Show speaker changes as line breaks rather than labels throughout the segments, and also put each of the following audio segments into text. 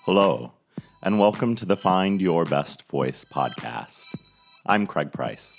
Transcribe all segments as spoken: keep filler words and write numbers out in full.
Hello, and welcome to the Find Your Best Voice podcast. I'm Craig Price.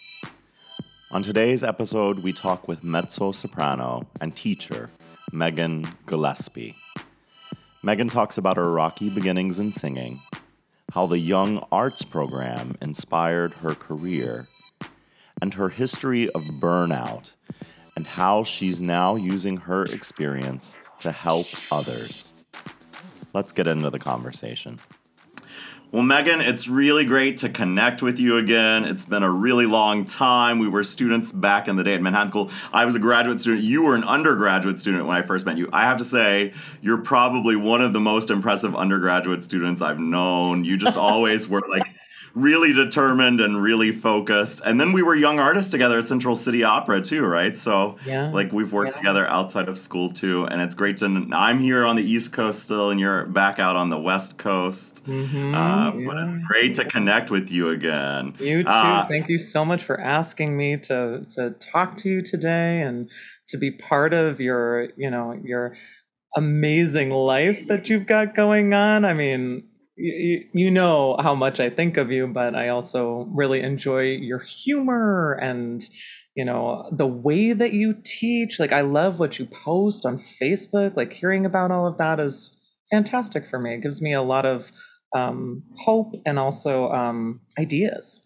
On today's episode, we talk with mezzo-soprano and teacher Megan Gillespie. Megan talks about her rocky beginnings in singing, how the Young Arts program inspired her career, and her history of burnout, and how she's now using her experience to help others. Let's get into the conversation. Well, Megan, it's really great to connect with you again. It's been a really long time. We were students back in the day at Manhattan School. I was a graduate student. You were an undergraduate student when I first met you. I have to say, you're probably one of the most impressive undergraduate students I've known. You just always were like really determined and really focused. And then we were young artists together at Central City Opera too, right? So
yeah.
like we've worked
yeah.
together outside of school too. And it's great to, I'm here on the East Coast still and you're back out on the West Coast.
Mm-hmm.
Uh,
yeah.
But it's great to connect with you again.
You too.
Uh,
Thank you so much for asking me to, to talk to you today and to be part of your, you know, your amazing life that you've got going on. I mean, You, you know how much I think of you, but I also really enjoy your humor and, you know, the way that you teach. Like, I love what you post on Facebook. Like, hearing about all of that is fantastic for me. It gives me a lot of um, hope and also um, ideas.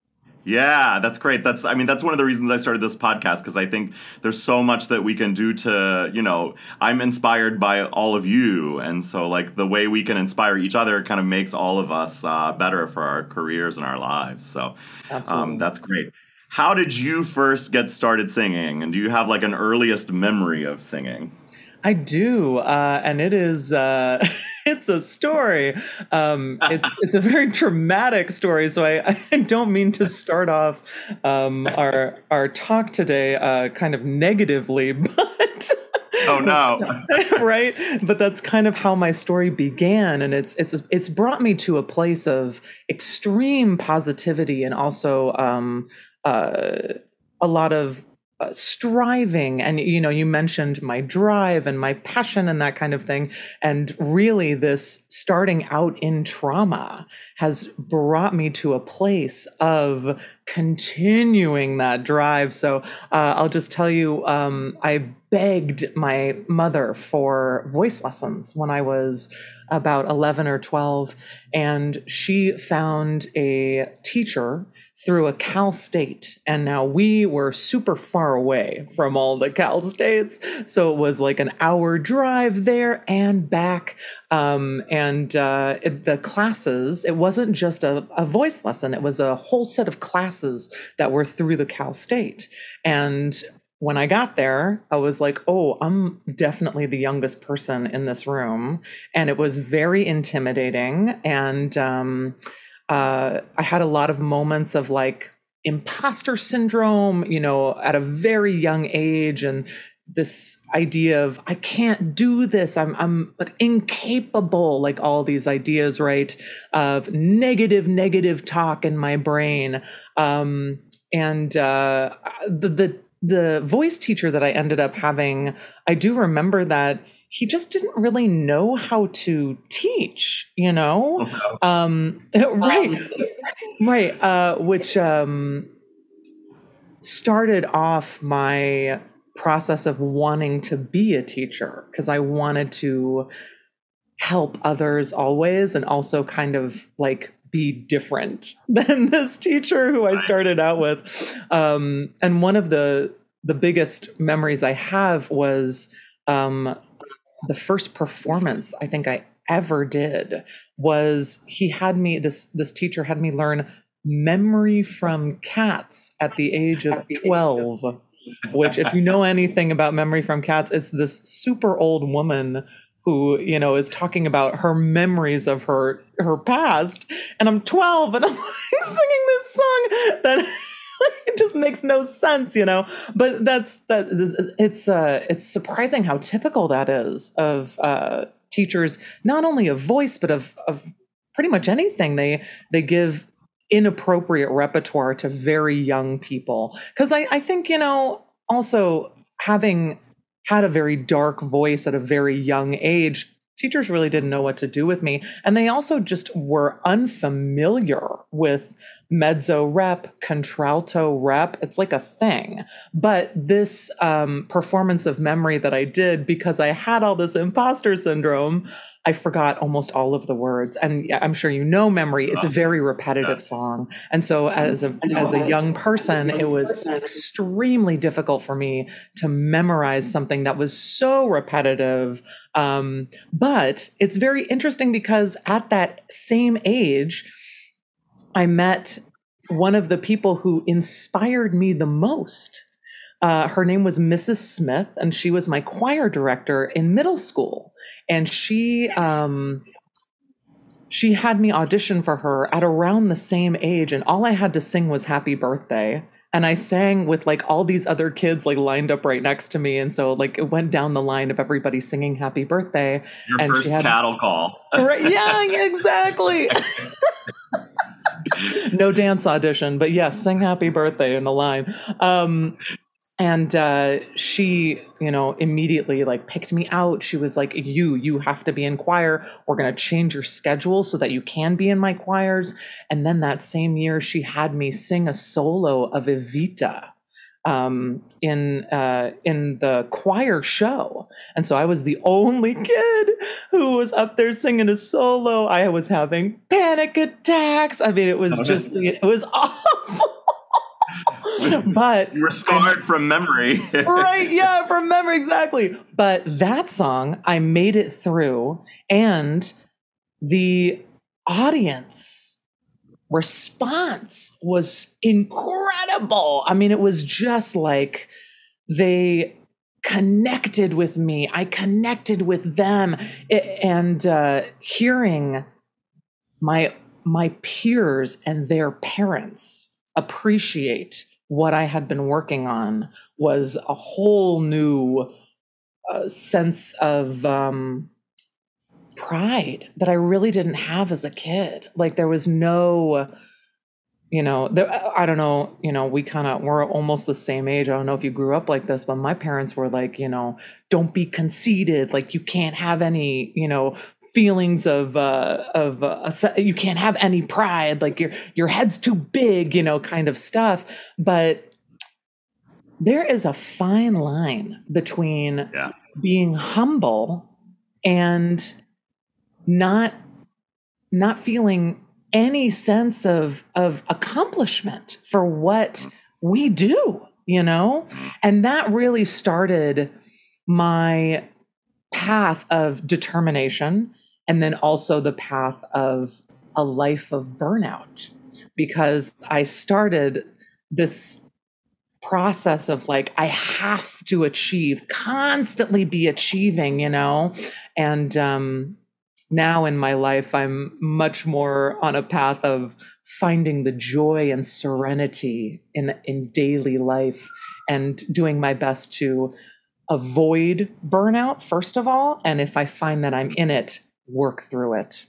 Yeah, that's great. That's, I mean, that's one of the reasons I started this podcast, because I think there's so much that we can do to, you know, I'm inspired by all of you. And so, like, the way we can inspire each other kind of makes all of us uh, better for our careers and our lives. So um, that's great. How did you first get started singing? And do you have, like, an earliest memory of singing?
I do, uh, and it is, uh, it's a story. Um, it's it's a very dramatic story, so I, I don't mean to start off um, our our talk today uh, kind of negatively, but...
Oh, no.
Right? But that's kind of how my story began, and it's it's it's brought me to a place of extreme positivity and also um, uh, a lot of Uh, striving. And, you know, you mentioned my drive and my passion and that kind of thing. And really this starting out in trauma has brought me to a place of continuing that drive. So uh, I'll just tell you, um, I begged my mother for voice lessons when I was about eleven or twelve. And she found a teacher through a Cal State. And now we were super far away from all the Cal States. So it was like an hour drive there and back. Um, and uh, it, the classes, it wasn't just a, a voice lesson. It was a whole set of classes that were through the Cal State. And when I got there, I was like, oh, I'm definitely the youngest person in this room. And it was very intimidating. And um, uh, I had a lot of moments of like imposter syndrome, you know, at a very young age. And this idea of, I can't do this. I'm, I'm incapable, like all these ideas, right? Of negative, negative talk in my brain. Um, and uh, the, the, The voice teacher that I ended up having, I do remember that he just didn't really know how to teach, you know?
Oh, no.
Um, right, right. Uh, which um, started off my process of wanting to be a teacher because I wanted to help others always and also kind of like be different than this teacher who I started out with. Um, and one of the the biggest memories I have was um, the first performance I think I ever did was he had me, this this teacher had me learn Memory from Cats at the age of twelve, which if you know anything about Memory from Cats, it's this super old woman who, you know, is talking about her memories of her her past. And I'm twelve and I'm like singing this song that it just makes no sense, you know. But that's that it's uh it's surprising how typical that is of uh teachers, not only of voice, but of of pretty much anything. They they give inappropriate repertoire to very young people. Because I, I think, you know, also having had a very dark voice at a very young age teachers really didn't know what to do with me. And they also just were unfamiliar with mezzo rep, contralto rep. It's like a thing. But this um, performance of memory that I did, because I had all this imposter syndrome, I forgot almost all of the words. And I'm sure you know Memory. It's a very repetitive song. And so as a as a young person, it was extremely difficult for me to memorize something that was so repetitive. Um, but it's very interesting because at that same age, I met one of the people who inspired me the most. Uh, her name was Missus Smith, and she was my choir director in middle school. And she um, she had me audition for her at around the same age, and all I had to sing was Happy Birthday. And I sang with like all these other kids like lined up right next to me. And so like it went down the line of everybody singing Happy Birthday.
Your
and
first
had,
cattle call.
Right, yeah, exactly. No dance audition, but yes, sing Happy Birthday in the line. Um, And uh, she, you know, immediately like picked me out. She was like, you, you have to be in choir. We're going to change your schedule so that you can be in my choirs. And then that same year, she had me sing a solo of Evita um, in uh, in the choir show. And so I was the only kid who was up there singing a solo. I was having panic attacks. I mean, it was just, it was awful. But
you were scarred from memory.
Right, yeah, from memory, exactly. But that song, I made it through, and the audience response was incredible. I mean, it was just like they connected with me. I connected with them. It, and uh, hearing my my peers and their parents appreciate what I had been working on was a whole new uh, sense of um, pride that I really didn't have as a kid. Like there was no, you know, there, I don't know, you know, we kind of, we're almost the same age. I don't know if you grew up like this, but my parents were like, you know, don't be conceited. Like you can't have any, you know, feelings of uh, of uh, you can't have any pride, like your your head's too big, you know, kind of stuff. But there is a fine line between
yeah.
being humble and not not feeling any sense of of accomplishment for what we do, you know, and that really started my path of determination. And then also the path of a life of burnout, because I started this process of like, I have to achieve, constantly be achieving, you know? And um, now in my life, I'm much more on a path of finding the joy and serenity in, in daily life and doing my best to avoid burnout, first of all. And if I find that I'm in it, work through it.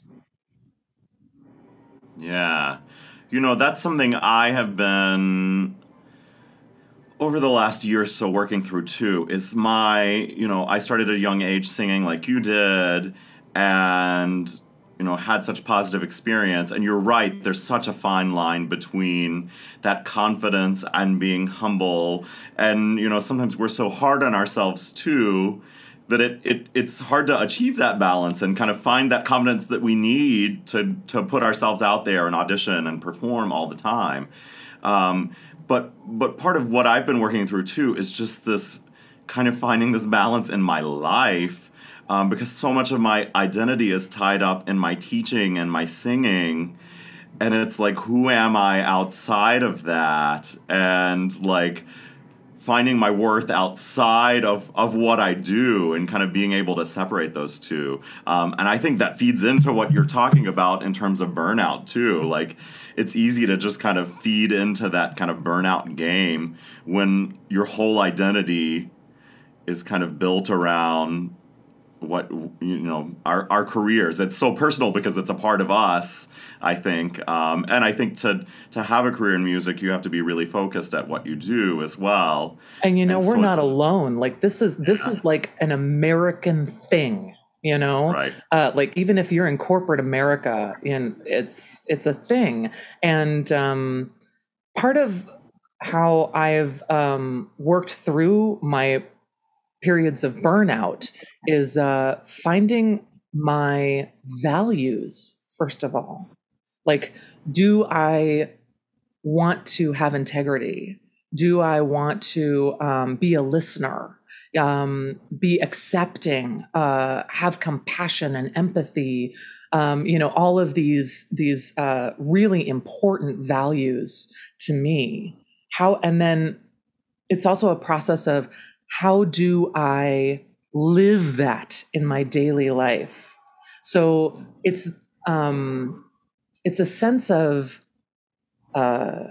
Yeah. You know, that's something I have been over the last year or so working through too, is my, you know, I started at a young age singing like you did and, you know, had such positive experience. And you're right, there's such a fine line between that confidence and being humble. And, you know, sometimes we're so hard on ourselves too, that it, it it's hard to achieve that balance and kind of find that confidence that we need to to put ourselves out there and audition and perform all the time. Um, but but part of what I've been working through too is just this kind of finding this balance in my life, um, because so much of my identity is tied up in my teaching and my singing. And it's like, who am I outside of that? And like, finding my worth outside of, of what I do and kind of being able to separate those two. Um, and I think that feeds into what you're talking about in terms of burnout too. Like it's easy to just kind of feed into that kind of burnout game when your whole identity is kind of built around what, you know, our, our careers. It's so personal because it's a part of us, I think. Um, and I think to to have a career in music, you have to be really focused at what you do as well.
And, you know,
and
we're
so
not alone. Like this is, this
yeah.
is like an American thing. You know,
Right.
uh, like even if you're in corporate America, in it's it's a thing. And um, part of how I've um, worked through my periods of burnout is uh, finding my values, first of all. Like, do I want to have integrity? Do I want to um, be a listener, um, be accepting, uh, have compassion and empathy? Um, you know, all of these these uh, really important values to me. How and then it's also a process of how do I live that in my daily life? So it's um, it's a sense of uh,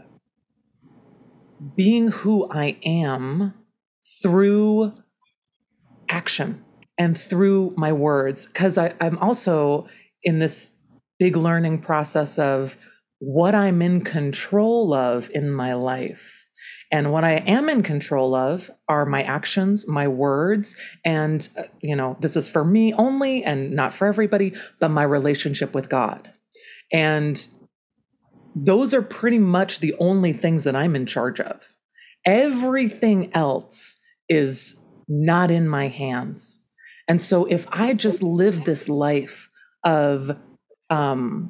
being who I am through action and through my words. Because I'm also in this big learning process of what I'm in control of in my life. And what I am in control of are my actions, my words, and, uh, you know, this is for me only and not for everybody, but my relationship with God. And those are pretty much the only things that I'm in charge of. Everything else is not in my hands. And so if I just live this life of um,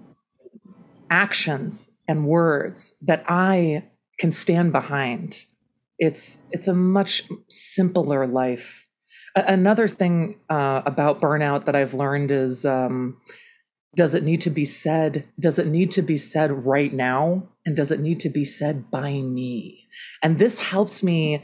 actions and words that I can stand behind, it's it's a much simpler life. A- another thing uh, about burnout that I've learned is um, does it need to be said? Does it need to be said right now? And does it need to be said by me? And this helps me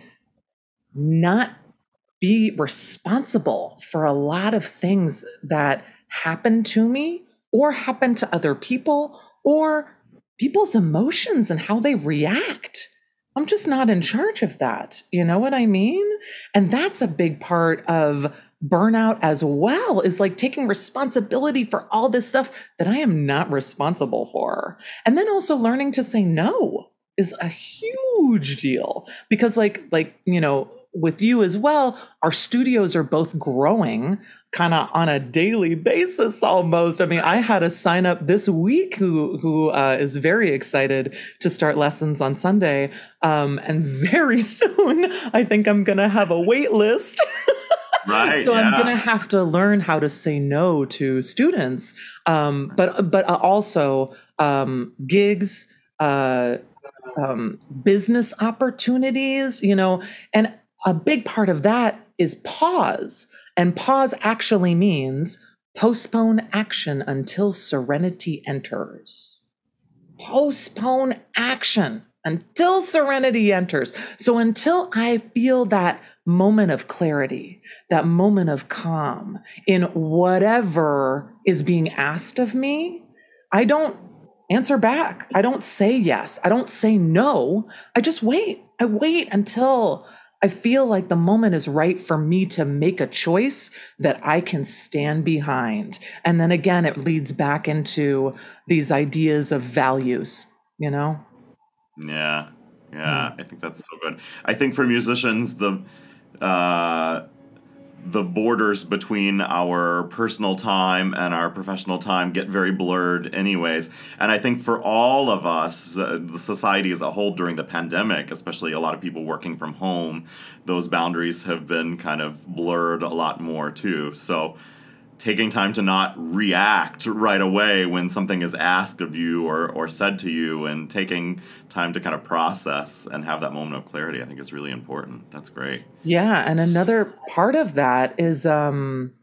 not be responsible for a lot of things that happen to me or happen to other people or people's emotions and how they react. I'm just not in charge of that. You know what I mean? And that's a big part of burnout as well, is like taking responsibility for all this stuff that I am not responsible for. And then also learning to say no is a huge deal because like like, you know, with you as well, our studios are both growing kind of on a daily basis almost. I mean, I had a sign up this week who who uh, is very excited to start lessons on Sunday. Um, and very soon, I think I'm going to have a wait list.
Right.
So
yeah.
I'm going to have to learn how to say no to students, um, but but also um, gigs, uh, um, business opportunities, you know, and a big part of that is pause. And pause actually means postpone action until serenity enters. Postpone action until serenity enters. So until I feel that moment of clarity, that moment of calm in whatever is being asked of me, I don't answer back. I don't say yes. I don't say no. I just wait. I wait until I feel like the moment is right for me to make a choice that I can stand behind. And then again, it leads back into these ideas of values, you know?
Yeah. Yeah. I think that's so good. I think for musicians, the uh, the borders between our personal time and our professional time get very blurred anyways. And I think for all of us, uh, the society as a whole during the pandemic, especially a lot of people working from home, those boundaries have been kind of blurred a lot more too. So taking time to not react right away when something is asked of you or, or said to you, and taking time to kind of process and have that moment of clarity, I think is really important. That's great.
Yeah. And another part of that is um,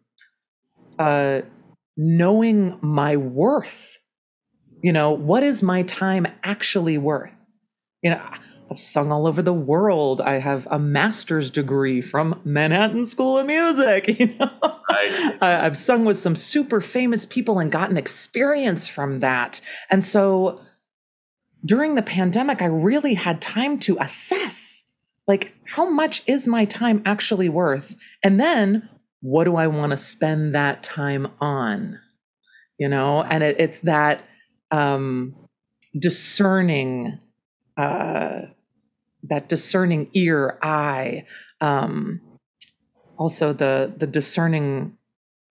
uh, knowing my worth. You know, what is my time actually worth? You know, I've sung all over the world. I have a master's degree from Manhattan School of Music. You know,
Right.
I- I've sung with some super famous people and gotten experience from that. And so during the pandemic, I really had time to assess, like, how much is my time actually worth? And then what do I want to spend that time on? You know, and it, it's that um, discerning uh, that discerning ear, eye, um, also the the discerning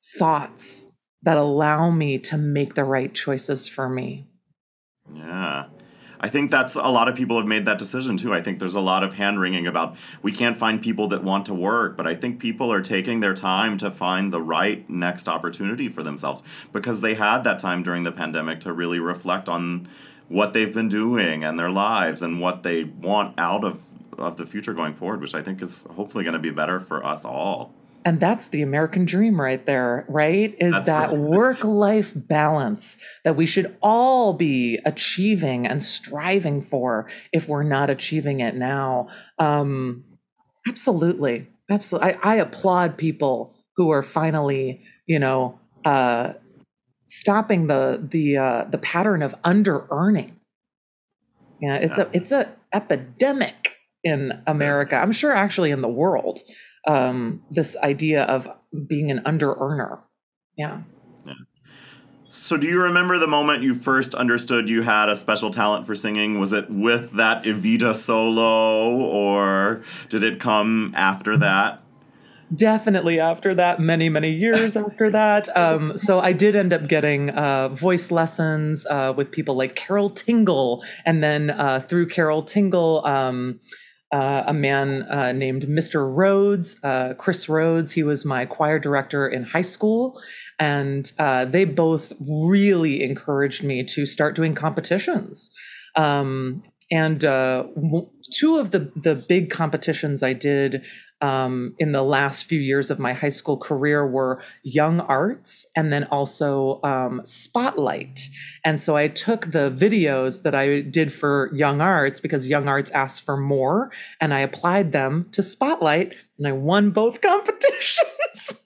thoughts that allow me to make the right choices for me.
Yeah. I think that's a lot of people have made that decision too. I think there's a lot of hand wringing about we can't find people that want to work, but I think people are taking their time to find the right next opportunity for themselves because they had that time during the pandemic to really reflect on what they've been doing and their lives and what they want out of, of the future going forward, which I think is hopefully going to be better for us all.
And that's the American dream right there, right? Is that's that right. Work-life balance that we should all be achieving and striving for if we're not achieving it now. Um, absolutely. Absolutely. I, I applaud people who are finally, you know, uh, stopping the the uh, the pattern of under-earning. Yeah, it's yeah. a it's a epidemic in America. I'm sure actually in the world. Um, this idea of being an under-earner. Yeah.
yeah. So do you remember the moment you first understood you had a special talent for singing? Was it with that Evita solo, or did it come after that?
Definitely after that, many, many years after that. Um, so I did end up getting uh, voice lessons uh, with people like Carol Tingle. And then uh, through Carol Tingle, um, Uh, a man uh, named Mister Rhodes, uh, Chris Rhodes. He was my choir director in high school. And uh, they both really encouraged me to start doing competitions. Um, and uh, w- two of the, the big competitions I did um, in the last few years of my high school career were Young Arts and then also um, Spotlight. And so I took the videos that I did for Young Arts because Young Arts asked for more, and I applied them to Spotlight, and I won both competitions.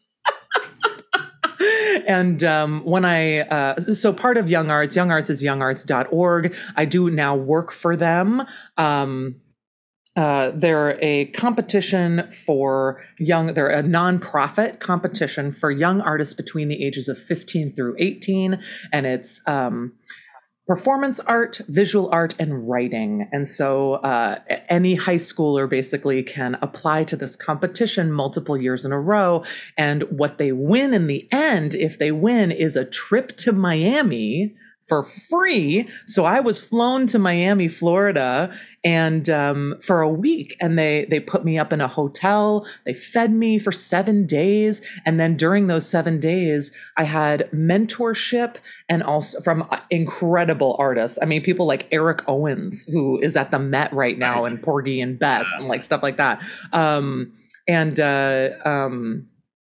And um, when I, uh, so part of Young Arts, Young Arts is young arts dot org. I do now work for them. Um, Uh, they're a competition for young, they're a nonprofit competition for young artists between the ages of fifteen through eighteen. And it's um, performance art, visual art, and writing. And so uh, any high schooler basically can apply to this competition multiple years in a row. And what they win in the end, if they win, is a trip to Miami for free. So I was flown to Miami, Florida, and um, for a week, and they they put me up in a hotel. They fed me for seven days, and then during those seven days, I had mentorship and also from incredible artists. I mean, people like Eric Owens, who is at the Met right now, and Porgy and Bess, and like stuff like that. Um, and uh, um,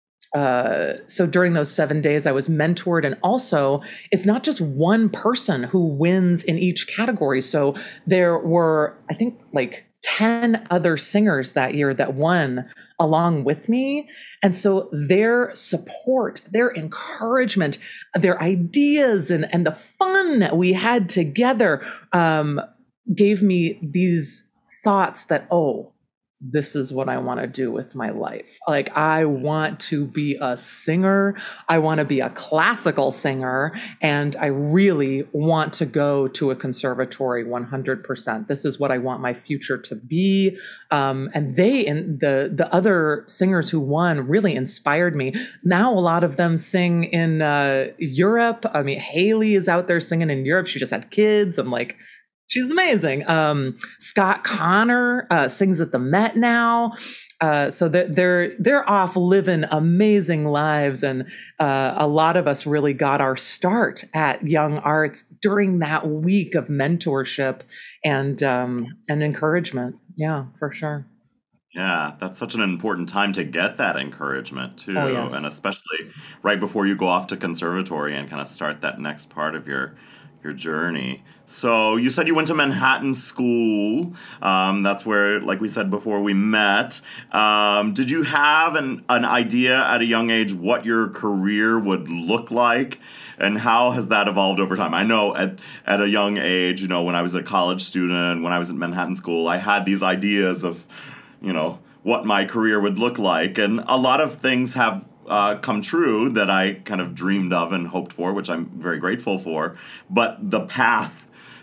Uh, so during those seven days, I was mentored. And also, it's not just one person who wins in each category. So there were, I think, like ten other singers that year that won along with me. And so their support, their encouragement, their ideas, and, and the fun that we had together um, gave me these thoughts that, oh, this is what I want to do with my life. Like, I want to be a singer. I want to be a classical singer. And I really want to go to a conservatory one hundred percent. This is what I want my future to be. Um, and they, and the, the other singers who won really inspired me. Now, a lot of them sing in uh, Europe. I mean, Haley is out there singing in Europe. She just had kids. I'm like, she's amazing. Um, Scott Connor uh, sings at the Met now. Uh, so they're, they're, they're off living amazing lives. And uh, a lot of us really got our start at Young Arts during that week of mentorship and, um, and encouragement. Yeah, for sure.
Yeah, that's such an important time to get that encouragement too.
Oh, yes.
And especially right before you go off to conservatory and kind of start that next part of your your journey. So you said you went to Manhattan School. Um, that's where, like we said before, we met. Um, did you have an, an idea at a young age what your career would look like? And how has that evolved over time? I know at, at a young age, you know, when I was a college student, when I was at Manhattan School, I had these ideas of, you know, what my career would look like. And a lot of things have Uh, come true that I kind of dreamed of and hoped for, which I'm very grateful for. But the path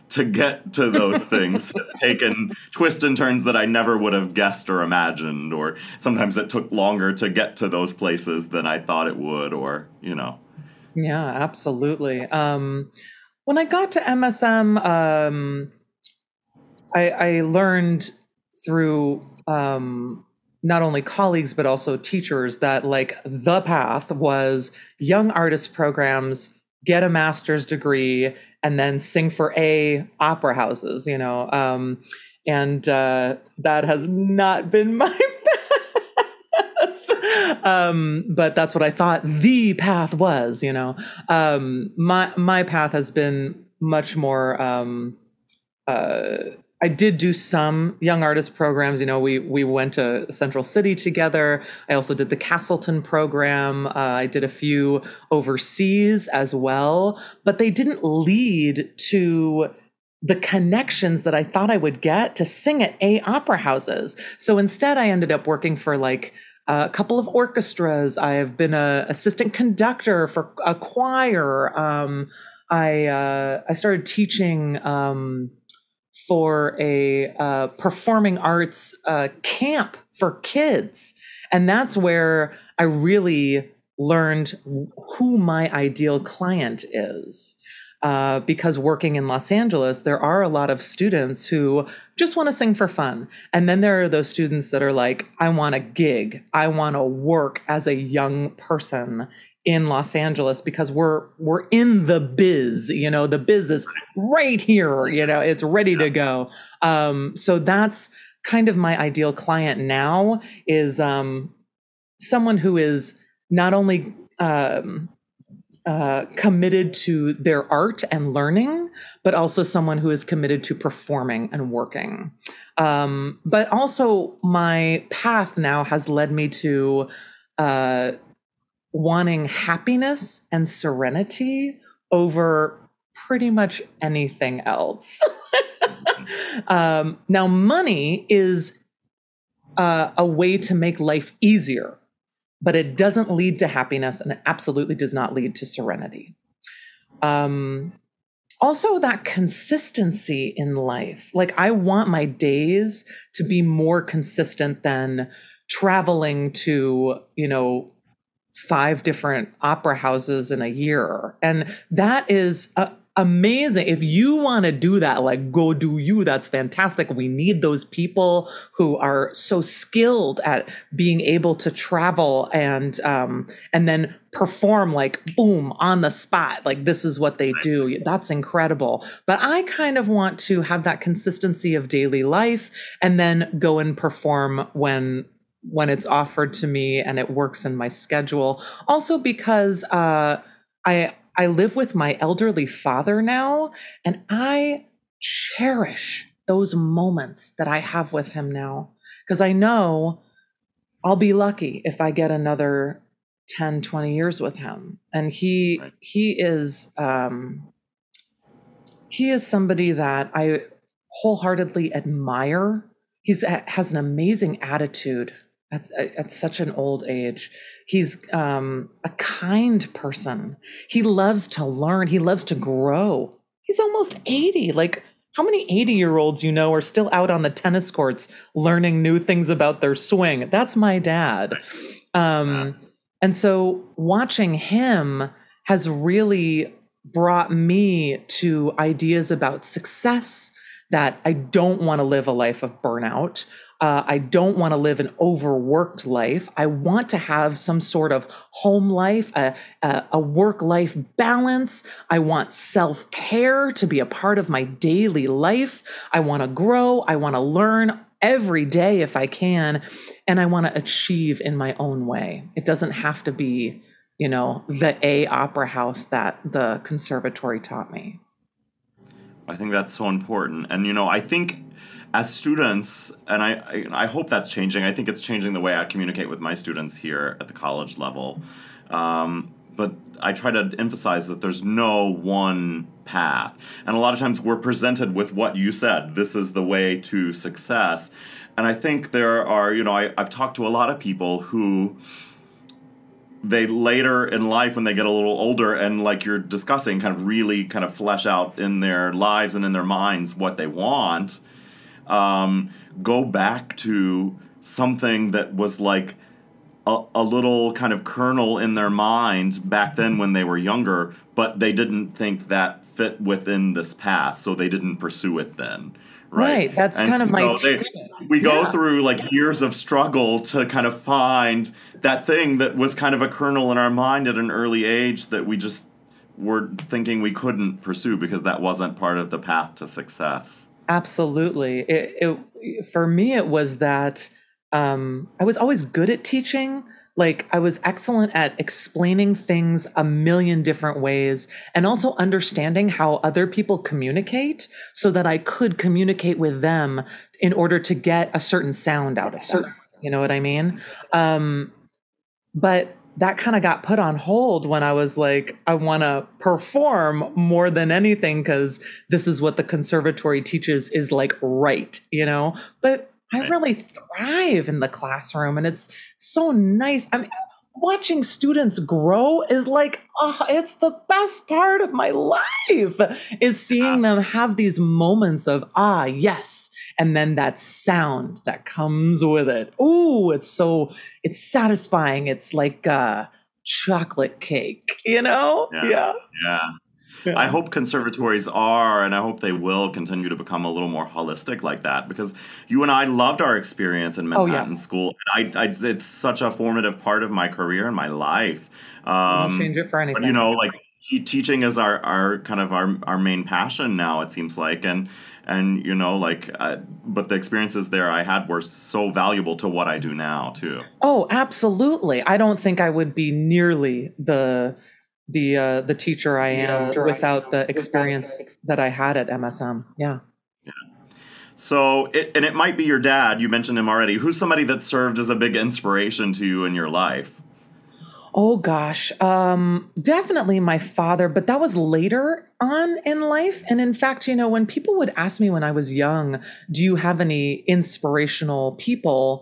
to get to those things has taken twists and turns that I never would have guessed or imagined, or sometimes it took longer to get to those places than I thought it would, or, you know.
Yeah, absolutely. Um, when I got to M S M, um, I, I learned through um, not only colleagues, but also teachers that like the path was young artist programs, get a master's degree, and then sing for A opera houses, you know. Um, and uh, that has not been my path. um, but that's what I thought the path was, you know. Um, my my path has been much more um, uh, I did do some young artist programs. You know, we we went to Central City together. I also did the Castleton program. Uh, I did a few overseas as well, but they didn't lead to the connections that I thought I would get to sing at A opera houses. So instead, I ended up working for like a couple of orchestras. I have been a assistant conductor for a choir. Um, I uh, I started teaching. Um, for a uh, performing arts uh, camp for kids. And that's where I really learned who my ideal client is. Uh, because working in Los Angeles, there are a lot of students who just want to sing for fun. And then there are those students that are like, I want a gig. I want to work as a young person in Los Angeles because we're we're in the biz, you know, the biz is right here, you know, it's ready to go. Um, so that's kind of my ideal client now is um, someone who is not only um, uh, committed to their art and learning, but also someone who is committed to performing and working. Um, but also my path now has led me to uh, wanting happiness and serenity over pretty much anything else. um, now, money is uh, a way to make life easier, but it doesn't lead to happiness and it absolutely does not lead to serenity. Um, also, that consistency in life. Like, I want my days to be more consistent than traveling to, you know, five different opera houses in a year. And that is uh, amazing. If you want to do that, like go do you, that's fantastic. We need those people who are so skilled at being able to travel and, um, and then perform like boom on the spot. Like this is what they do. That's incredible. But I kind of want to have that consistency of daily life and then go and perform when when it's offered to me and it works in my schedule. Also because uh, I I live with my elderly father now, and I cherish those moments that I have with him now, because I know I'll be lucky if I get another ten, twenty years with him. And he right. he is um, he is somebody that I wholeheartedly admire. He's has an amazing attitude. At, at such an old age. He's um, a kind person. He loves to learn. He loves to grow. He's almost eighty. Like, how many eighty-year-olds you know are still out on the tennis courts learning new things about their swing? That's my dad. Um, and so watching him has really brought me to ideas about success, that I don't want to live a life of burnout. Uh, I don't want to live an overworked life. I want to have some sort of home life, a, a, a work-life balance. I want self-care to be a part of my daily life. I want to grow. I want to learn every day if I can. And I want to achieve in my own way. It doesn't have to be, you know, the A opera house that the conservatory taught me.
I think that's so important. And, you know, I think as students, and I, I, I hope that's changing. I think it's changing the way I communicate with my students here at the college level. Um, but I try to emphasize that there's no one path. And a lot of times we're presented with what you said. This is the way to success. And I think there are, you know, I, I've talked to a lot of people who they later in life, when they get a little older and like you're discussing, kind of really kind of flesh out in their lives and in their minds what they want, um, go back to something that was like a, a little kind of kernel in their mind back then when they were younger, but they didn't think that fit within this path, so they didn't pursue it then. Right.
Right. That's
and
kind of
so
my
they,
teaching.
we go
Yeah.
through like years of struggle to kind of find that thing that was kind of a kernel in our mind at an early age that we just were thinking we couldn't pursue because that wasn't part of the path to success.
Absolutely. It, it, for me, it was that um, I was always good at teaching. Like I was excellent at explaining things a million different ways and also understanding how other people communicate so that I could communicate with them in order to get a certain sound out of them. You know what I mean? Um, but that kind of got put on hold when I was like, I want to perform more than anything because this is what the conservatory teaches is like right, you know? But I really thrive in the classroom and it's so nice. I mean, watching students grow is like, oh, it's the best part of my life is seeing them have these moments of, ah, yes. And then that sound that comes with it. Ooh, it's so, it's satisfying. It's like a chocolate cake, you know?
Yeah.
Yeah.
Yeah. Yeah. I hope conservatories are, and I hope they will continue to become a little more holistic like that, because you and I loved our experience in Manhattan
oh, yes.
School. And I, I, it's such a formative part of my career and my life. Um,
I won't change it for anything.
But, you know, like teaching is our, our kind of our, our main passion now, it seems like. And, and you know, like, uh, but the experiences there I had were so valuable to what I do now, too.
Oh, absolutely. I don't think I would be nearly the... the uh, the teacher I am yeah, without the experience that I had at M S M. Yeah.
Yeah. So, it, and it might be your dad. You mentioned him already. Who's somebody that served as a big inspiration to you in your life?
Oh, gosh. Um, definitely my father, but that was later on in life. And in fact, you know, when people would ask me when I was young, do you have any inspirational people?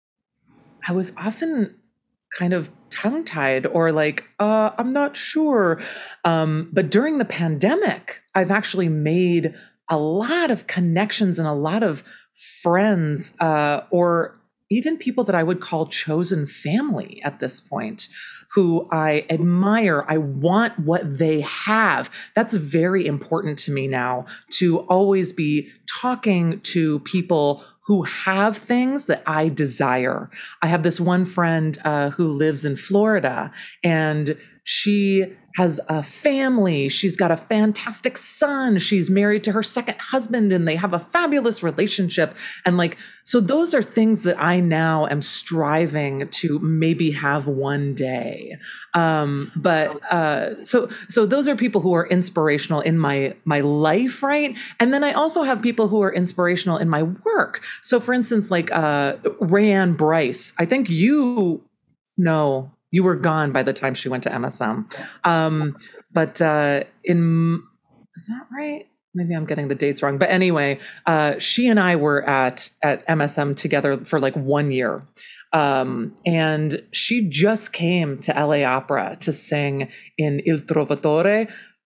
I was often kind of tongue-tied or like, uh, I'm not sure. Um, but during the pandemic, I've actually made a lot of connections and a lot of friends uh, or even people that I would call chosen family at this point, who I admire. I want what they have. That's very important to me now, to always be talking to people who have things that I desire. I have this one friend uh, who lives in Florida, and she has a family. She's got a fantastic son. She's married to her second husband, and they have a fabulous relationship. And like, so those are things that I now am striving to maybe have one day. Um, but uh, so, so those are people who are inspirational in my my life, right? And then I also have people who are inspirational in my work. So, for instance, like uh, Rayanne Bryce. I think you know. You were gone by the time she went to M S M. Um, but uh, in, is that right? Maybe I'm getting the dates wrong. But anyway, uh, she and I were at, at M S M together for like one year. Um, and she just came to L A Opera to sing in Il Trovatore.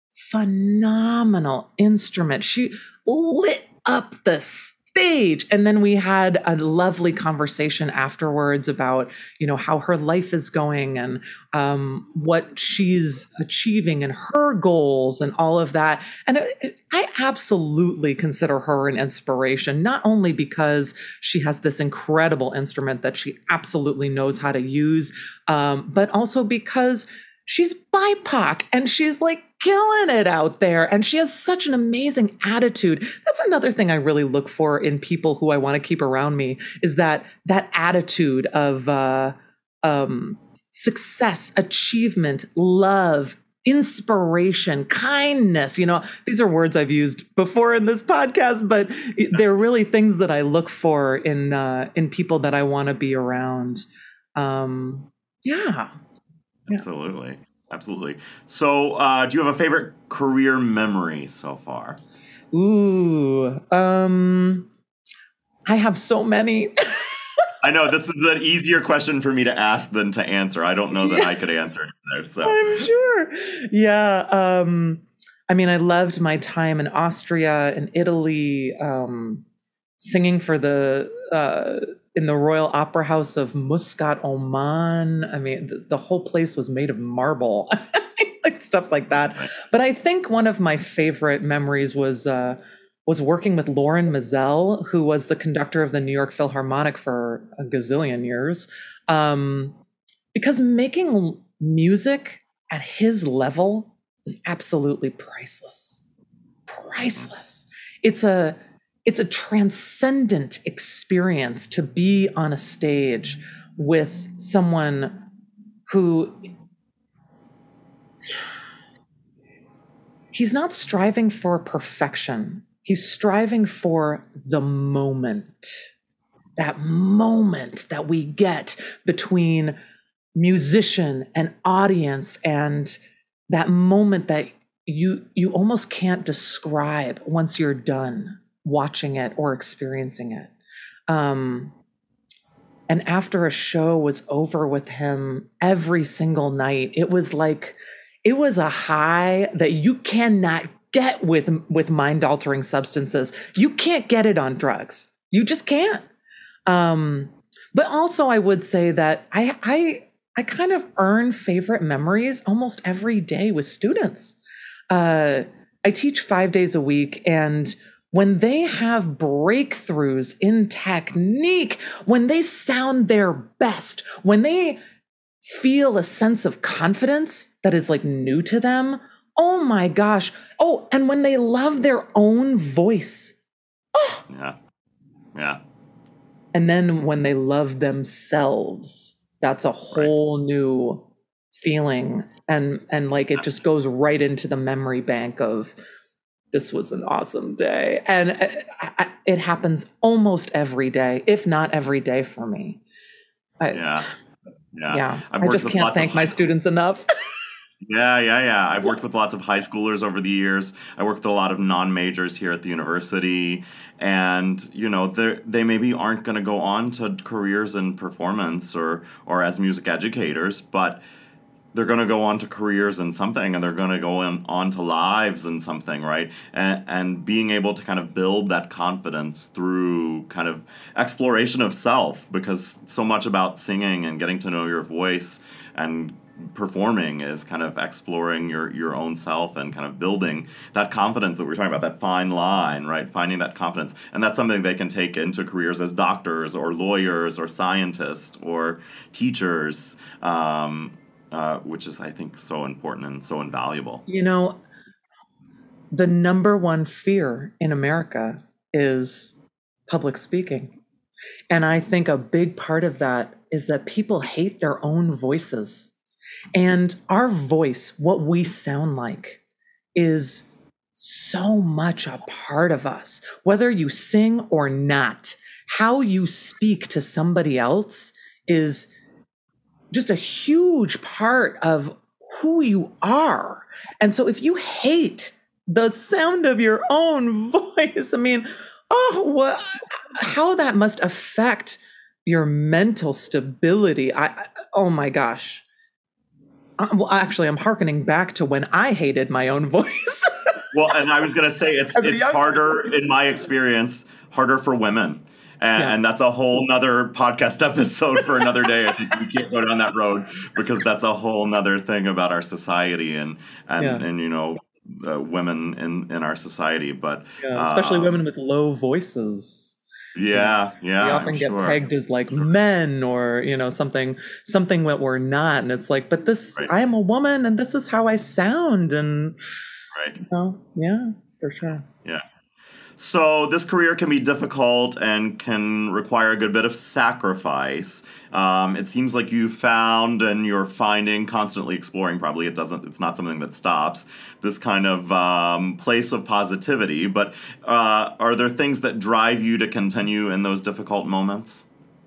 Phenomenal instrument. She lit up the stage. And then we had a lovely conversation afterwards about, you know, how her life is going and um, what she's achieving and her goals and all of that. And it, it, I absolutely consider her an inspiration, not only because she has this incredible instrument that she absolutely knows how to use, um, but also because she's B I P O C and she's like killing it out there. And she has such an amazing attitude. That's another thing I really look for in people who I want to keep around me is that, that attitude of uh, um, success, achievement, love, inspiration, kindness. You know, these are words I've used before in this podcast, but they're really things that I look for in, uh, in people that I want to be around. Um, yeah.
Absolutely. Absolutely. So, uh, do you have a favorite career memory so far?
Ooh, um, I have so many.
I know this is an easier question for me to ask than to answer. I don't know that yeah. I could answer it there. So
I'm sure. Yeah. Um, I mean, I loved my time in Austria and Italy, um, singing for the uh, in the Royal Opera House of Muscat, Oman. I mean, the, the whole place was made of marble, like stuff like that. But I think one of my favorite memories was. Uh, was working with Lorin Maazel, who was the conductor of the New York Philharmonic for a gazillion years. Um, because making music at his level is absolutely priceless. Priceless. It's a, it's a transcendent experience to be on a stage with someone who he's not striving for perfection. He's striving for the moment, that moment that we get between musician and audience, and that moment that you you almost can't describe once you're done watching it or experiencing it. Um, and after a show was over with him every single night, it was like, it was a high that you cannot get with with mind-altering substances. You can't get it on drugs. You just can't. Um, but also, I would say that I I I kind of earn favorite memories almost every day with students. Uh, I teach five days a week, and when they have breakthroughs in technique, when they sound their best, when they feel a sense of confidence that is like new to them. Oh my gosh. Oh, and when they love their own voice. Oh.
Yeah. Yeah.
And then when they love themselves, that's a whole right. new feeling. And, and like, it just goes right into the memory bank of this was an awesome day. And it, it happens almost every day, if not every day for me. I,
yeah. Yeah.
Yeah. I just can't thank my students enough.
Yeah, yeah, yeah. I've worked with lots of high schoolers over the years. I worked with a lot of non-majors here at the university. And, you know, they maybe aren't going to go on to careers in performance or, or as music educators, but they're going to go on to careers in something, and they're going to go in, on to lives in something, right? And, and being able to kind of build that confidence through kind of exploration of self, because so much about singing and getting to know your voice and performing is kind of exploring your, your own self and kind of building that confidence that we're talking about, that fine line, right? Finding that confidence. And that's something they can take into careers as doctors or lawyers or scientists or teachers, um, uh, which is, I think, so important and so invaluable.
You know, the number one fear in America is public speaking. And I think a big part of that is that people hate their own voices. And our voice, what we sound like, is so much a part of us. Whether you sing or not, how you speak to somebody else is just a huge part of who you are. And so if you hate the sound of your own voice, I mean, oh, what, how that must affect your mental stability. I, I oh my gosh. Uh, well, actually, I'm hearkening back to when I hated my own voice.
Well, and I was going to say, it's it's harder, in my experience, harder for women. And, yeah. and that's a whole nother podcast episode for another day. I think we can't go down that road, because that's a whole nother thing about our society and, and, yeah. and you know, uh, women in, in our society. But
yeah, especially um, women with low voices.
Yeah, yeah.
We often
I'm
get
sure.
pegged as like men or, you know, something something that we're not. And it's like, but this, right. I am a woman and this is how I sound. And,
right.
you know, yeah, for sure.
Yeah. So this career can be difficult and can require a good bit of sacrifice. Um, it seems like you found and you're finding, constantly exploring, probably it doesn't, it's not something that stops, this kind of um, place of positivity. But uh, are there things that drive you to continue in those difficult moments?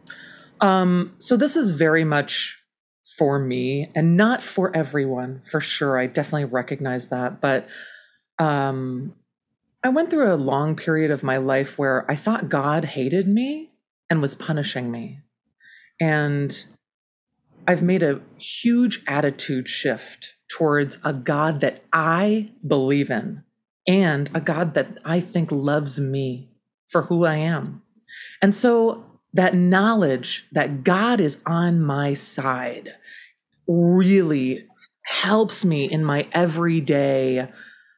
Um, so this is very much for me and not for everyone, for sure. I definitely recognize that. But um, I went through a long period of my life where I thought God hated me and was punishing me. And I've made a huge attitude shift towards a God that I believe in and a God that I think loves me for who I am. And so that knowledge that God is on my side really helps me in my everyday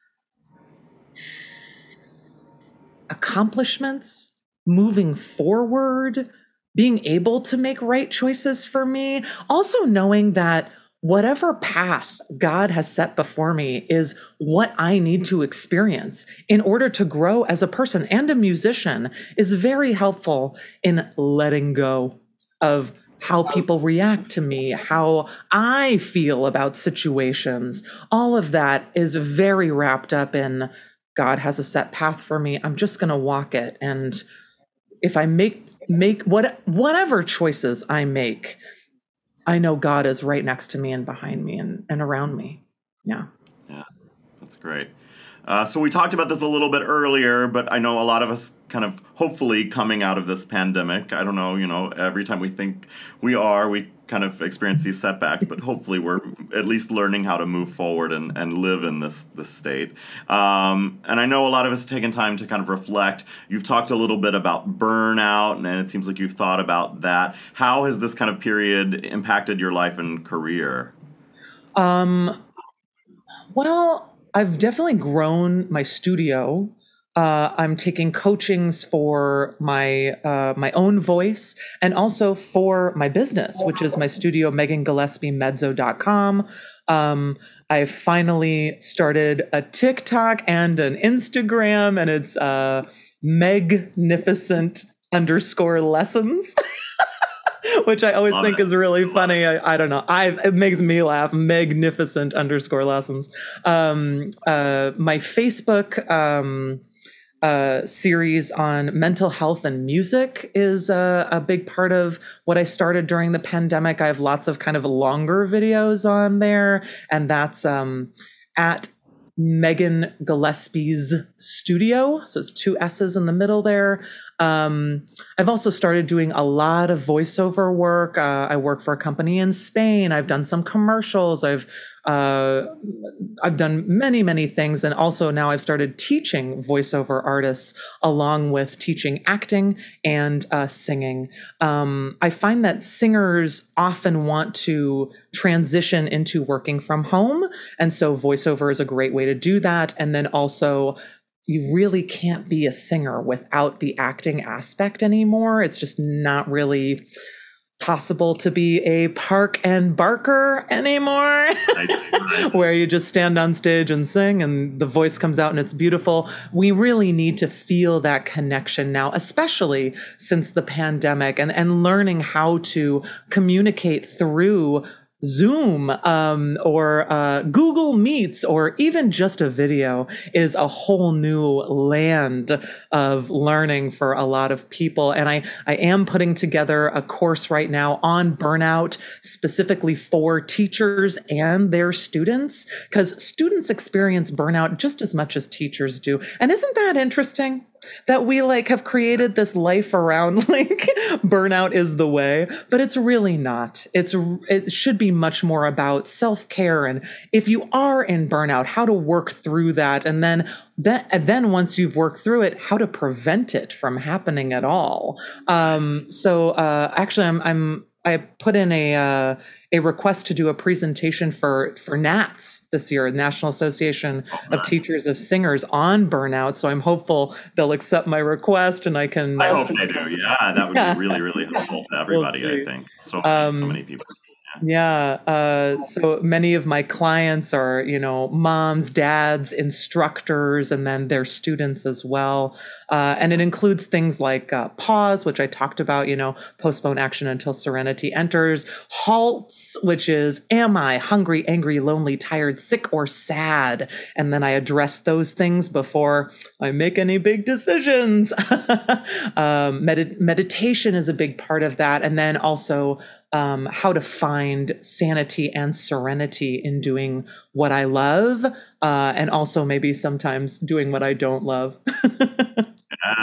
accomplishments, moving forward, being able to make right choices for me. Also knowing that whatever path God has set before me is what I need to experience in order to grow as a person and a musician is very helpful in letting go of how people react to me, how I feel about situations. All of that is very wrapped up in God has a set path for me. I'm just going to walk it. And if I make make what whatever choices I make, I know God is right next to me and behind me and, and around me. Yeah.
Yeah, that's great. Uh, so we talked about this a little bit earlier, but I know a lot of us kind of hopefully coming out of this pandemic. I don't know, you know, every time we think we are, we kind of experience these setbacks, but hopefully we're at least learning how to move forward and, and live in this this state. Um, and I know a lot of us have taken time to kind of reflect. You've talked a little bit about burnout, and it seems like you've thought about that. How has this kind of period impacted your life and career?
Um, well, I've definitely grown my studio. Uh, I'm taking coachings for my uh, my own voice and also for my business, which is my studio, Megan Gillespie Mezzo dot com. Um, I finally started a TikTok and an Instagram, and it's uh, Megnificent underscore lessons. Which I always
Love
think
it.
is really funny. I, I don't know. I it makes me laugh. Magnificent underscore lessons. Um, uh, my Facebook um, uh, series on mental health and music is a, a big part of what I started during the pandemic. I have lots of kind of longer videos on there, and that's um, at Megan Gillespie's studio. So it's two S's in the middle there. Um, I've also started doing a lot of voiceover work. Uh, I work for a company in Spain. I've done some commercials. I've uh, I've done many, many things. And also now I've started teaching voiceover artists along with teaching acting and uh, singing. Um, I find that singers often want to transition into working from home. And so voiceover is a great way to do that. And then also you really can't be a singer without the acting aspect anymore. It's just not really possible to be a Park and Barker anymore, where you just stand on stage and sing and the voice comes out and it's beautiful. We really need to feel that connection now, especially since the pandemic, and, and learning how to communicate through Zoom um, or uh, Google Meets, or even just a video is a whole new land of learning for a lot of people. And I, I am putting together a course right now on burnout, specifically for teachers and their students, because students experience burnout just as much as teachers do. And isn't that interesting? That we like have created this life around like burnout is the way, but it's really not. It's it should be much more about self-care, and if you are in burnout, how to work through that, and then then and then once you've worked through it, how to prevent it from happening at all. Um, so uh, actually, I'm I'm I put in a uh, a request to do a presentation for for NATS this year, National Association of Teachers of Singers, on burnout. So I'm hopeful they'll accept my request, and I can.
I hope they do. Yeah, that would be really, really helpful to everybody. We'll I think so. Many, um, so many people.
Yeah. Uh, so many of my clients are, you know, moms, dads, instructors, and then their students as well. Uh, and it includes things like uh, pause, which I talked about, you know, postpone action until serenity enters. Halts, which is, am I hungry, angry, lonely, tired, sick, or sad? And then I address those things before I make any big decisions. um, med- meditation is a big part of that. And then also Um, how to find sanity and serenity in doing what I love, uh, and also maybe sometimes doing what I don't love.
Yeah,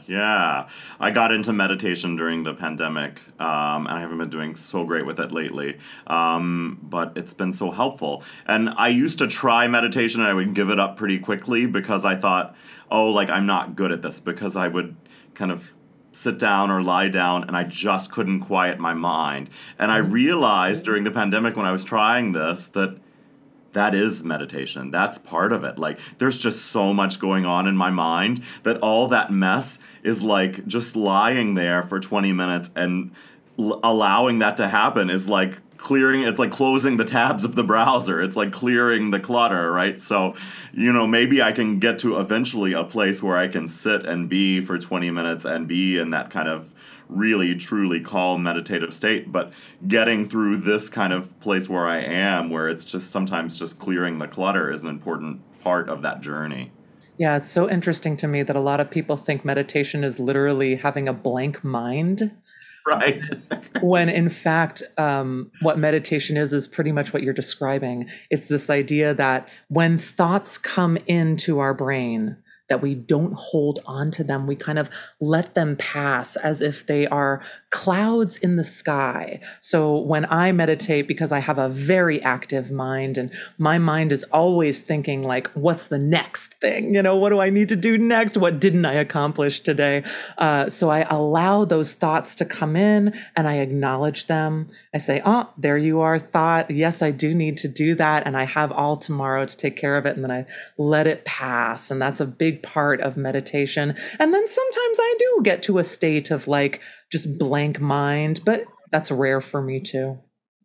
yeah. I got into meditation during the pandemic, um, and I haven't been doing so great with it lately. Um, but it's been so helpful. And I used to try meditation, and I would give it up pretty quickly because I thought, oh, like I'm not good at this, because I would kind of sit down or lie down and I just couldn't quiet my mind. And I realized during the pandemic when I was trying this that that is meditation. That's part of it. Like, there's just so much going on in my mind that all that mess is like just lying there for twenty minutes, and l- allowing that to happen is like clearing, it's like closing the tabs of the browser. It's like clearing the clutter, right? So, you know, maybe I can get to eventually a place where I can sit and be for twenty minutes and be in that kind of really truly calm meditative state. But getting through this kind of place where I am, where it's just sometimes just clearing the clutter, is an important part of that journey.
Yeah, it's so interesting to me that a lot of people think meditation is literally having a blank mind,
Right.
when in fact, um, what meditation is, is pretty much what you're describing. It's this idea that when thoughts come into our brain, that we don't hold on to them. We kind of let them pass as if they are clouds in the sky. So when I meditate, because I have a very active mind, and my mind is always thinking like, what's the next thing? You know, what do I need to do next? What didn't I accomplish today? Uh, so I allow those thoughts to come in and I acknowledge them. I say, oh, there you are, thought. Yes, I do need to do that. And I have all tomorrow to take care of it. And then I let it pass. And that's a big part of meditation. And then sometimes I do get to a state of like just blank mind, but that's rare for me too.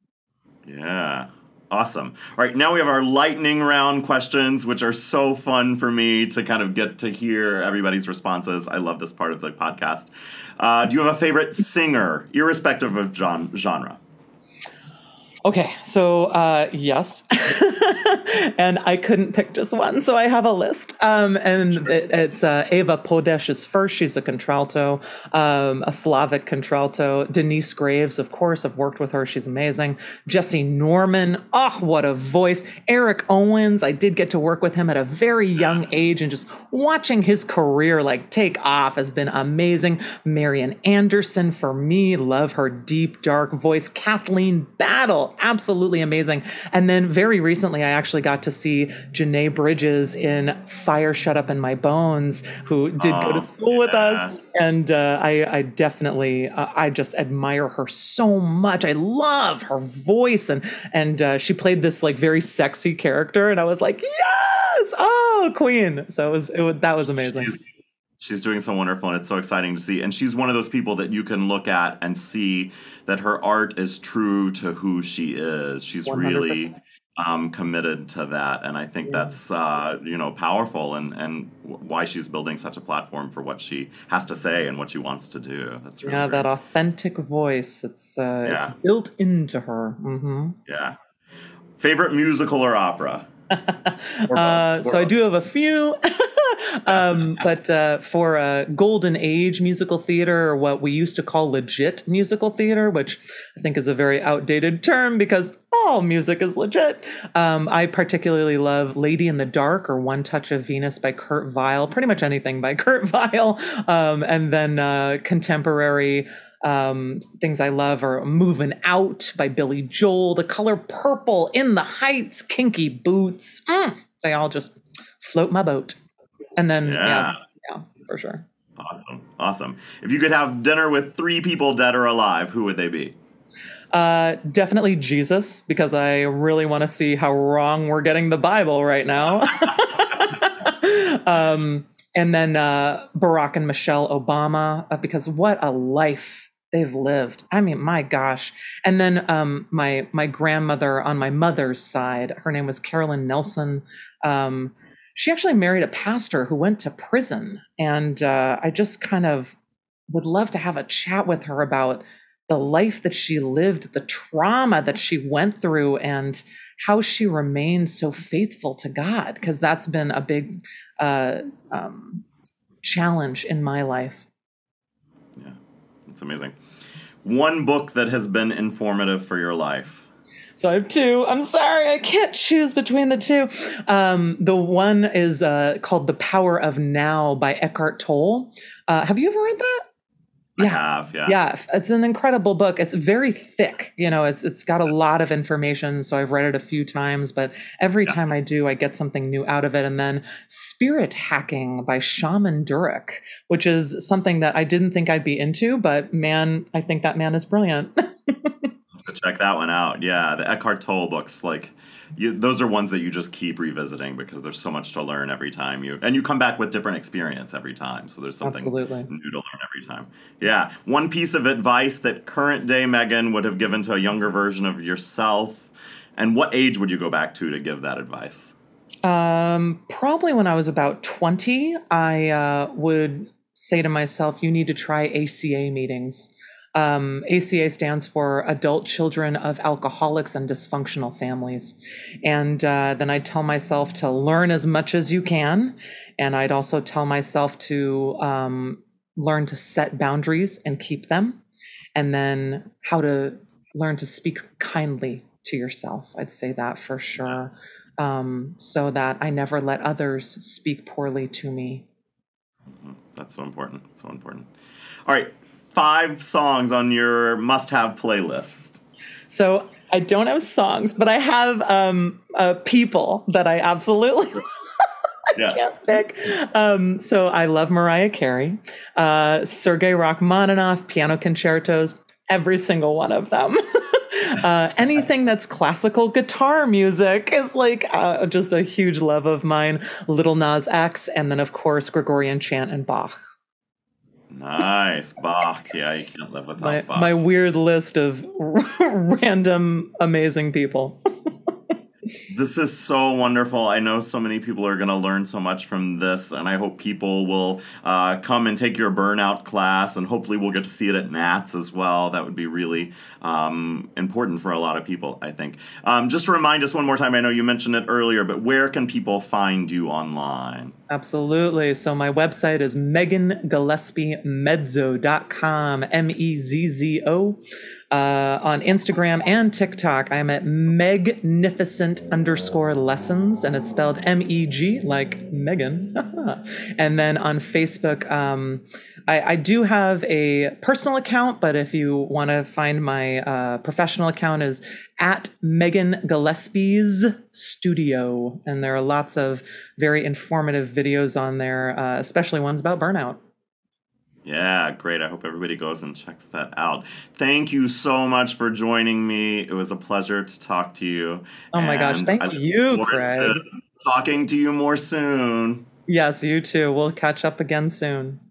Yeah. Awesome. All right, now we have our lightning round questions, which are so fun for me to kind of get to hear everybody's responses. I love this part of the podcast. Uh, do you have a favorite singer, irrespective of gen- genre?
Okay, so uh, yes, and I couldn't pick just one, so I have a list. Um, and sure. it, it's uh, Eva Podesh is first. She's a contralto, um, a Slavic contralto. Denise Graves, of course, I've worked with her. She's amazing. Jesse Norman, oh, what a voice. Eric Owens, I did get to work with him at a very young age, and just watching his career like take off has been amazing. Marian Anderson, for me, love her deep, dark voice. Kathleen Battle, absolutely amazing. And then very recently, I actually got to see Janae Bridges in Fire Shut Up in My Bones, who did oh, go to school yeah. with us. And uh, I, I definitely, uh, I just admire her so much. I love her voice. And and uh, she played this like very sexy character. And I was like, yes, oh, queen. So it was, it was that was amazing.
She's, she's doing so wonderful, and it's so exciting to see. And she's one of those people that you can look at and see that her art is true to who she is. She's one hundred percent really um, committed to that. And I think yeah. that's, uh, you know, powerful, and, and why she's building such a platform for what she has to say and what she wants to do. That's really
Yeah,
great.
that authentic voice. It's, uh, yeah. it's built into her. Mm-hmm.
Yeah. Favorite musical or opera?
or uh, so I do have a few. um, but uh, for uh, Golden Age musical theater, or what we used to call legit musical theater, which I think is a very outdated term because all music is legit. Um, I particularly love Lady in the Dark or One Touch of Venus by Kurt Weill, pretty much anything by Kurt Weill. Um, and then uh, contemporary Um, things I love are Moving Out by Billy Joel, The Color Purple, In the Heights, Kinky Boots. Mm, they all just float my boat. And then, yeah. yeah, yeah, for sure.
Awesome. Awesome. If you could have dinner with three people, dead or alive, who would they be?
Uh, definitely Jesus, because I really want to see how wrong we're getting the Bible right now. um, and then uh, Barack and Michelle Obama, uh, because what a life they've lived. I mean, my gosh. And then um, my my grandmother on my mother's side, her name was Carolyn Nelson. Um, she actually married a pastor who went to prison. And uh, I just kind of would love to have a chat with her about the life that she lived, the trauma that she went through, and how she remained so faithful to God, because that's been a big uh, um, challenge in my life.
Yeah, that's amazing. One book that has been informative for your life.
So I have two. I'm sorry, I can't choose between the two. Um, the one is uh, called The Power of Now by Eckhart Tolle. Uh, have you ever read that?
I yeah. have, yeah.
Yeah, it's an incredible book. It's very thick. You know, it's it's got a lot of information. So I've read it a few times, but every yeah. time I do, I get something new out of it. And then Spirit Hacking by Shaman Durek, which is something that I didn't think I'd be into, but man, I think that man is brilliant.
To check that one out. Yeah, the Eckhart Tolle books, like you, those are ones that you just keep revisiting because there's so much to learn every time you, and you come back with different experience every time. So there's something
Absolutely.
new to learn every time. Yeah. One piece of advice that current day Megan would have given to a younger version of yourself, and what age would you go back to to give that advice?
Um, probably when I was about twenty, I uh, would say to myself, you need to try A C A meetings. Um, A C A stands for Adult Children of Alcoholics and Dysfunctional Families. And uh, then I'd tell myself to learn as much as you can. And I'd also tell myself to um, learn to set boundaries and keep them. And then how to learn to speak kindly to yourself. I'd say that for sure. Um, so that I never let others speak poorly to me.
That's so important. So important. All right. Five songs on your must-have playlist.
So I don't have songs, but I have um, uh, people that I absolutely I yeah. can't pick. Um, so I love Mariah Carey, uh, Sergei Rachmaninoff, piano concertos, every single one of them. uh, anything that's classical guitar music is like uh, just a huge love of mine. Little Nas X, and then of course Gregorian chant and Bach.
Nice. Bach. Yeah, you can't live without
my,
Bach.
My weird list of random amazing people.
This is so wonderful. I know so many people are going to learn so much from this, and I hope people will uh, come and take your burnout class, and hopefully we'll get to see it at Nats as well. That would be really um, important for a lot of people, I think. Um, just to remind us one more time, I know you mentioned it earlier, but where can people find you online?
Absolutely. So my website is megan gillespie mezzo dot com, M E Z Z O. Uh, on Instagram and TikTok, I'm at Megnificent underscore lessons, and it's spelled M E G like Megan. And then on Facebook, um, I, I do have a personal account, but if you want to find my uh, professional account is at Megan Gillespie's Studio. And there are lots of very informative videos on there, uh, especially ones about burnout.
Yeah, great. I hope everybody goes and checks that out. Thank you so much for joining me. It was a pleasure to talk to you.
Oh my gosh, thank
I
you,
look
Craig.
To talking to you more soon.
Yes, you too. We'll catch up again soon.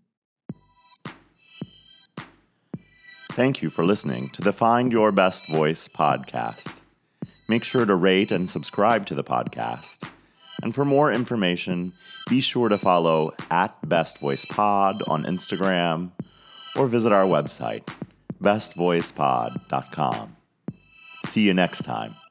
Thank you for listening to the Find Your Best Voice podcast. Make sure to rate and subscribe to the podcast. And for more information, be sure to follow at Best Voice Pod on Instagram or visit our website, best voice pod dot com. See you next time.